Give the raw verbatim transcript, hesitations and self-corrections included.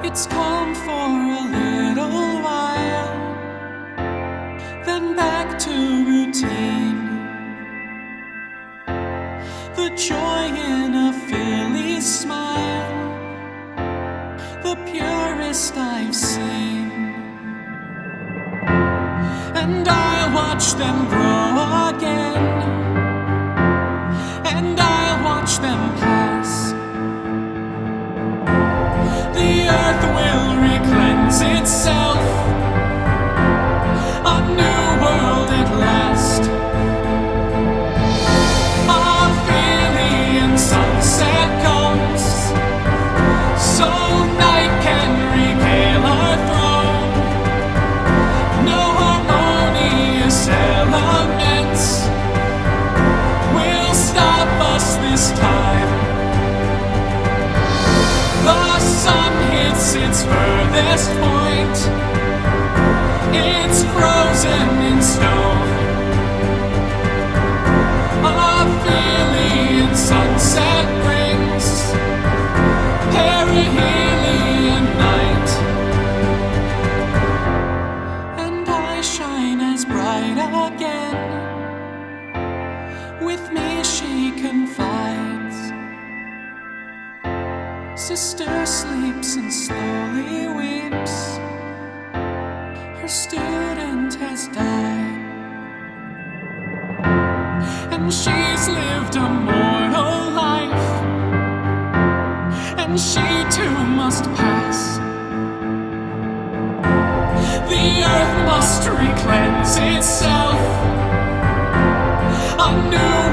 It's calm for a little while, then back to routine. The joy in a filly's smile, the purest I've seen. And I'll watch them grow again, and I'll watch them pass. The earth will re-cleanse itself, a new world at last. A Philly sunset comes, so night can regale our throne. No harmonious elements will stop us this time. The sun hits its furthest point, it's frozen in stone. A Philly sunset brings perihelion night, and I shine as bright again. With me she confides. Sister sleeps and slowly weeps. Her student has died, and she's lived a mortal life, and she too must pass. The earth must re-cleanse itself, a new